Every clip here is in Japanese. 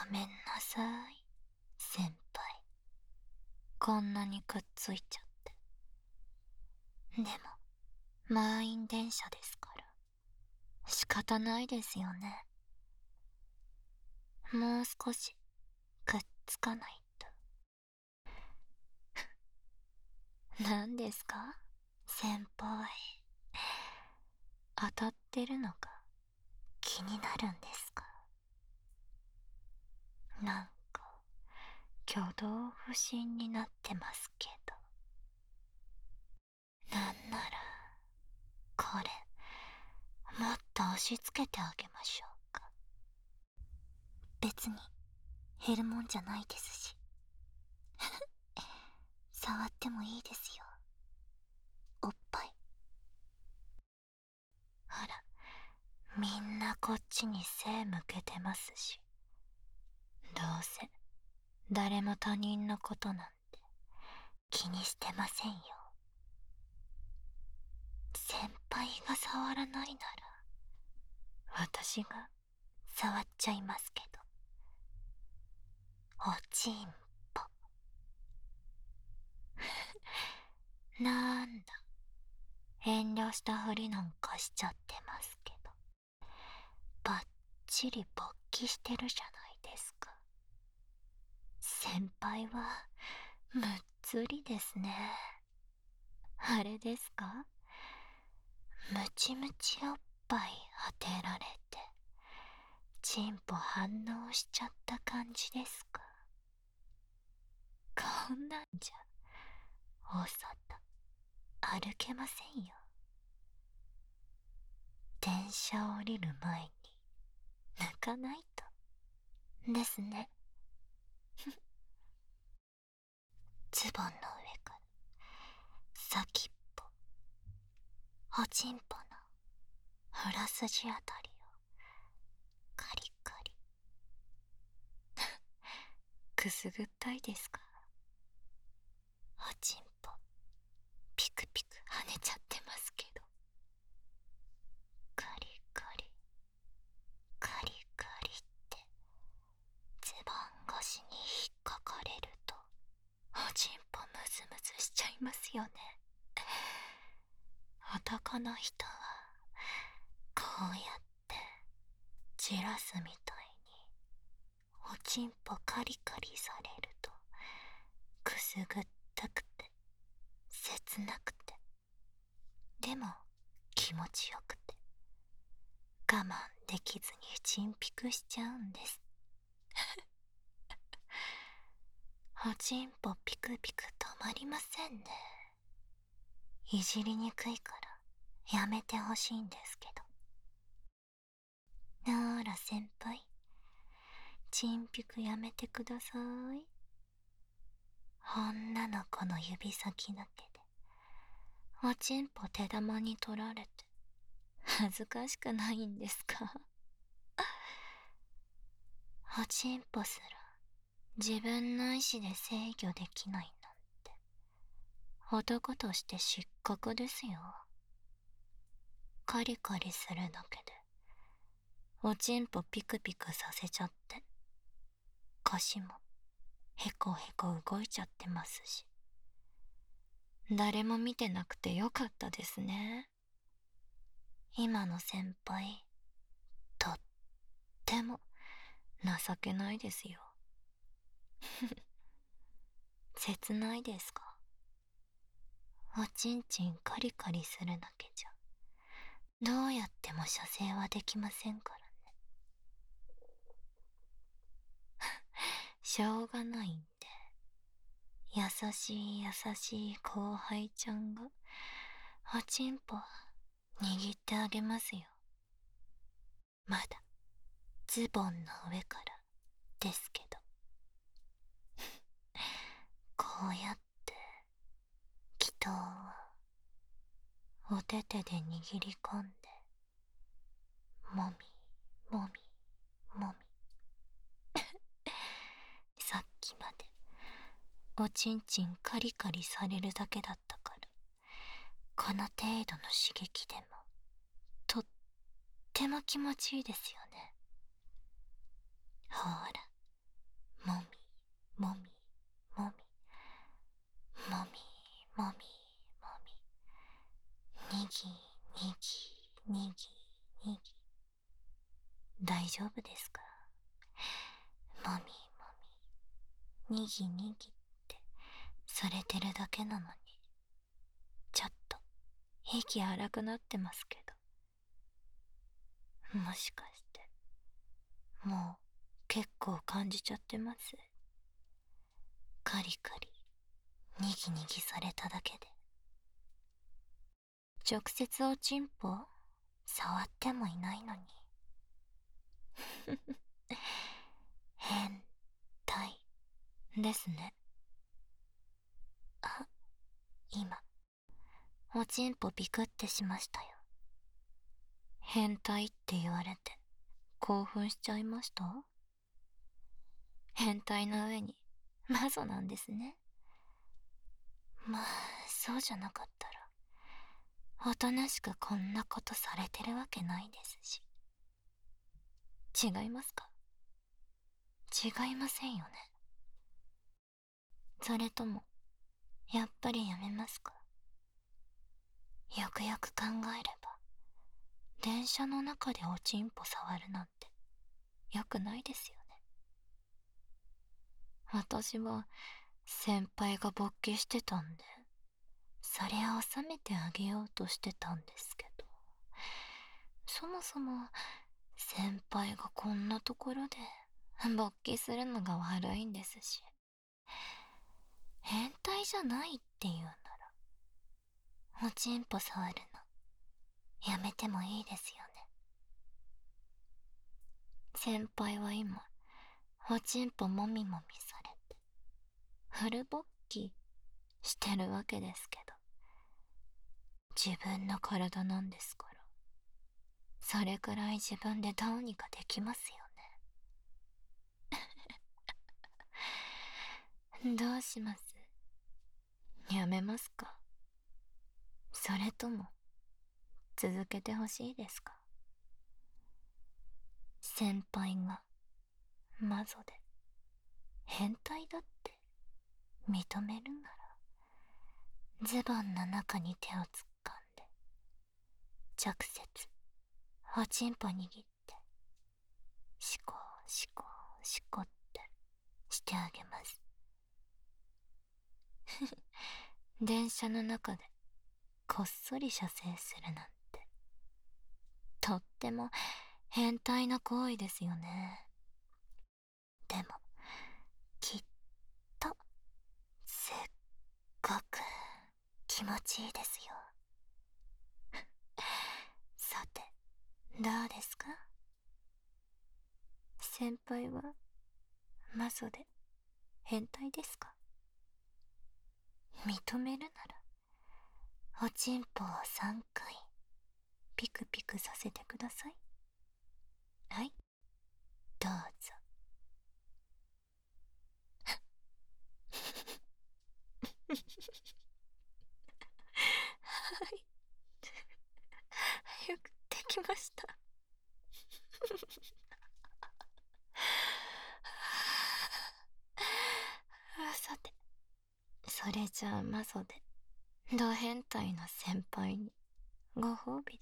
めんなさい、先輩。こんなにくっついちゃって。でも、満員電車ですから。仕方ないですよね。もう少し、くっつかないと。何ですか先輩。当たってるのか気になるんですか？なんか、挙動不審になってますけど。なんなら、これ、もっと押し付けてあげましょうか。別に、減るもんじゃないですし。触ってもいいですよ。おっぱい。ほら、みんなこっちに背向けてますし。どうせ、誰も他人のことなんて気にしてませんよ。先輩が触らないなら、私が触っちゃいますけど。おちんぽ。なんだ、遠慮したふりなんかしちゃってますけど。バッチリ勃起してるじゃないですか。先輩は、むっつりですね。あれですか？ムチムチおっぱい当てられて、チンポ反応しちゃった感じですか？こんなんじゃ、お外、歩けませんよ。電車降りる前に、抜かないと。ですね。ズボンの上から、先っぽ、おちんぽの、裏筋あたりを、カリカリ。くすぐったいですか？おちんぽ、ピクピク跳ねちゃってますけど。カリカリ、カリカリって、ズボン越しに引っかかれると、おちんぽムズムズしちゃいますよね。男の人は、こうやって、じらすみたいに、おちんぽカリカリされると、くすぐったくて、切なくて、でも気持ちよくて、我慢できずにチンピクしちゃうんです。おちんぽピクピク止まりませんね。いじりにくいからやめてほしいんですけど。なーら先輩、チンピクやめてください。女の子の指先だけでおちんぽ手玉に取られて恥ずかしくないんですか？おちんぽすら自分の意志で制御できないなんて、男として失格ですよ。カリカリするだけでおちんぽピクピクさせちゃって、腰もヘコヘコ動いちゃってますし。誰も見てなくてよかったですね。今の先輩、とっても情けないですよ。切ないですか？おちんちんカリカリするだけじゃ、どうやっても射精はできませんからね。しょうがないんで、優しい優しい後輩ちゃんが、おちんぽ握ってあげますよ。まだ、ズボンの上からですけど。こうやって、祈祷をお手手で握り込んで、もみ、もみ、もみ。さっきまで、おちんちんカリカリされるだけだったから、この程度の刺激でも、とっても気持ちいいですよね。ほら、 もみ、もみ、もみ、もみ、もみ、にぎ、にぎ、にぎ、にぎ。大丈夫ですか？もみ、もみ、にぎにぎってされてるだけなのに、ちょっと息荒くなってますけど、もしかしてもう結構感じちゃってます？カリカリにぎにぎされただけで。直接おちんぽ触ってもいないのに。変態ですね。あ、今おちんぽビクってしましたよ。変態って言われて興奮しちゃいました？変態の上にマゾなんですね。まあそうじゃなかったらおとなしくこんなことされてるわけないですし。違いますか？違いませんよね。それともやっぱりやめますか？よくよく考えれば電車の中でおちんぽ触るなんてよくないですよね。私は先輩が勃起してたんで、それを収めてあげようとしてたんですけど、そもそも先輩がこんなところで勃起するのが悪いんですし、変態じゃないっていうならおちんぽ触るのやめてもいいですよね。先輩は今おちんぽもみもみされてフル勃起してるわけですけど、自分の体なんですから、それくらい自分でどうにかできますよね。どうします？やめますか？それとも続けてほしいですか？先輩がマゾで変態だって認めるなら、ズボンの中に手を突っ込んで直接おちんぽ握ってシコシコシコってしてあげます。電車の中でこっそり射精するなんてとっても変態な行為ですよね。でもきっとすっごく気持ちいいですよ。さてどうですか？先輩はマゾで変態ですか？認めるならおちんぽを3回ピクピクさせてください。はい、どうぞ。はい、よくできました。さて、それじゃあマゾでド変態な先輩にご褒美です。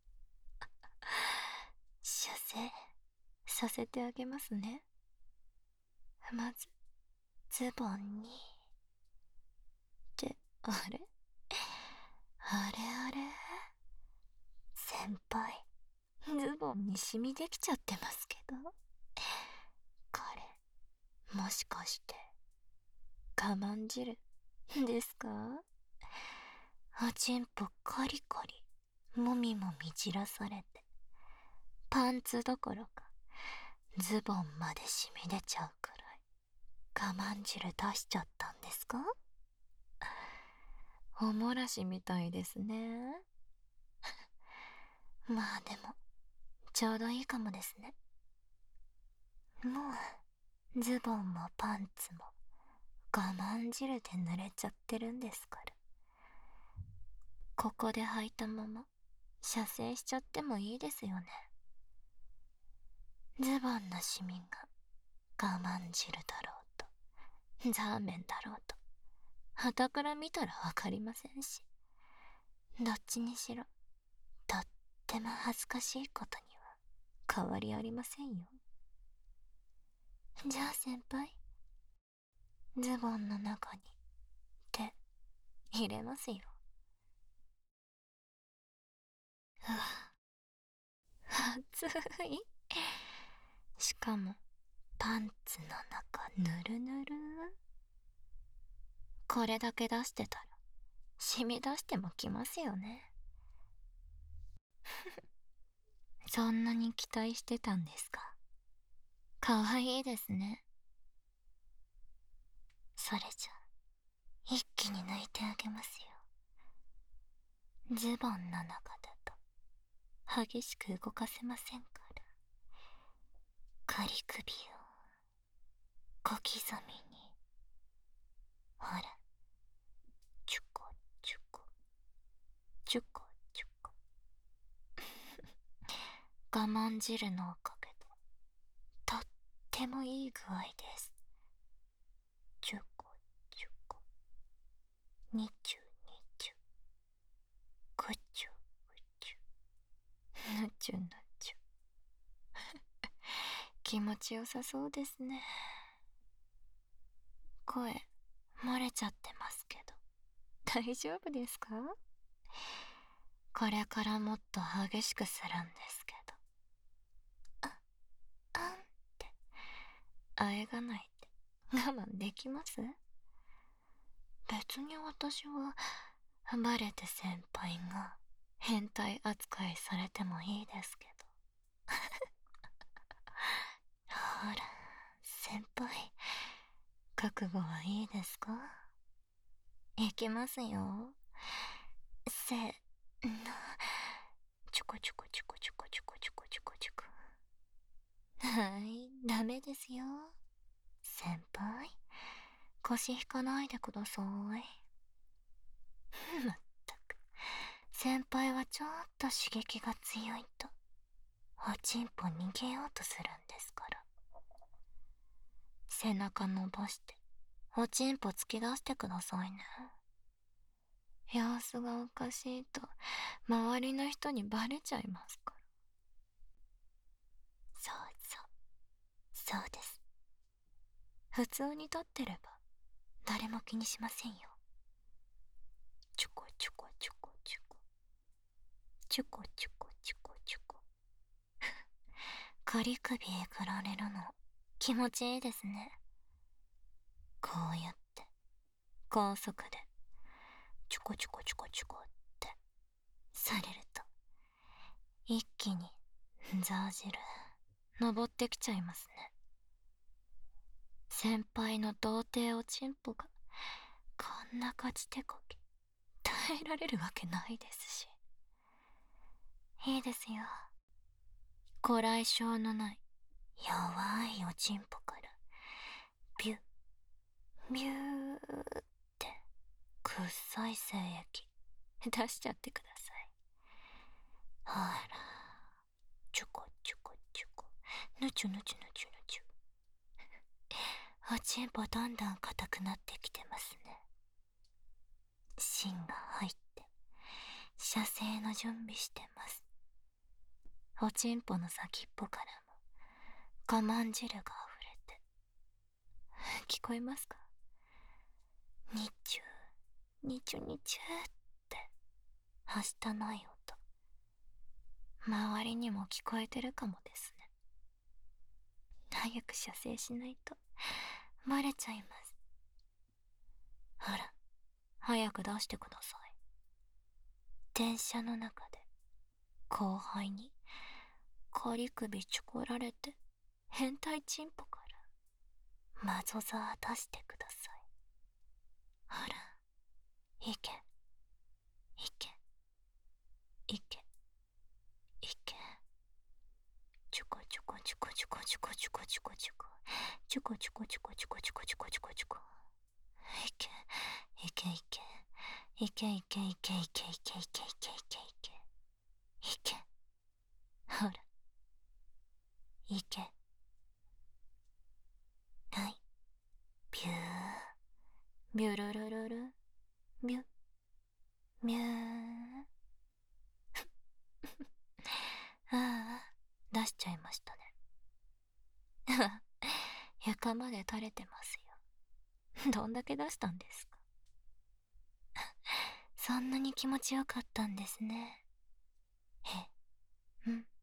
射精させてあげますね。まずズボンに、ってあれあれあれ、先輩ズボンにシミできちゃってますけど、これもしかして我慢汁ですか？おちんぽカリカリもみもみじらされて、パンツどころかズボンまでしみ出ちゃうくらい我慢汁出しちゃったんですか？おもらしみたいですね。まあでもちょうどいいかもですね。もうズボンもパンツも我慢汁で濡れちゃってるんですから、ここで履いたまま射精しちゃってもいいですよね。ズボンのシミが我慢汁だろうとザーメンだろうと、傍から見たらわかりませんし。どっちにしろ、とっても恥ずかしいことには変わりありませんよ。じゃあ先輩、ズボンの中に手入れますよ。うわ、暑い。しかもパンツの中ぬるぬる。これだけ出してたら染み出してもきますよね。そんなに期待してたんですか。かわいいですね。それじゃ一気に抜いてあげますよ。ズボンの中だと激しく動かせませんから。仮首を小刻みに。ほら、チュコチュコチュコチュコ。我慢汁のおかげでとってもいい具合です。チュコチュコ、ニチュニチュ、グチュグチュ、ヌチュヌチュ。気持ちよさそうですね。声漏れちゃってますけど大丈夫ですか。これからもっと激しくするんですけど。あんってあえがないって我慢できます。別に私はバレて先輩が変態扱いされてもいいですけど。ほら先輩、覚悟はいいですか。いきますよ。せーの。チョコチョコチョコチョコチョコチョコチョコチョコ。はい、ダメですよ。先輩、腰引かないでください。まったく、先輩はちょっと刺激が強いと、おちんぽ逃げようとするんですから。背中伸ばして、おちんぽ突き出してくださいね。様子がおかしいと、周りの人にバレちゃいますから。そうそう、そうです。普通に立ってれば、誰も気にしませんよ。チョコチョコチョコチョコ。チョコチョコチョコチョコ。仮首えぐられるの、気持ちいいですね。こうやって、高速で、チョコチョコチョコチョコって、されると、一気に、ザー汁、登ってきちゃいますね。先輩の童貞おちんぽが、こんな勝ち手こき、耐えられるわけないですし。いいですよ。こらえ性のない、弱いおちんぽから、ビュッ、ビューって、臭い精液、出しちゃってください。ほら、チョコチョコチョコ、ぬちゅぬちゅぬちゅぬちゅ。おちんぽどんどん硬くなってきてますね。芯が入って、射精の準備してます。おちんぽの先っぽからも我慢汁が溢れて。聞こえますか。にちゅー、にちゅにちゅーって、はしたない音。周りにも聞こえてるかもですね。早く射精しないと、バレちゃいます。ほら、早く出してください。電車の中で、後輩に、仮首ちょこられて、変態チンポから、マゾザー出してください。ほら、いけ、いけ、いけ、いけ。チョコチョコチョコチョコチョコチョコチョコチョコ。チョコチョコチョコチョコチョコチョコチョコチョコ。いけ、いけいけ。いけいけいけいけいけいけいけいけいけ。いけ。ほら。いけ。はい。ビュー。 るるビュッミュー。ああ、出しちゃいましたね。床まで垂れてますよ。どんだけ出したんですか？そんなに気持ちよかったんですね。へ、うん。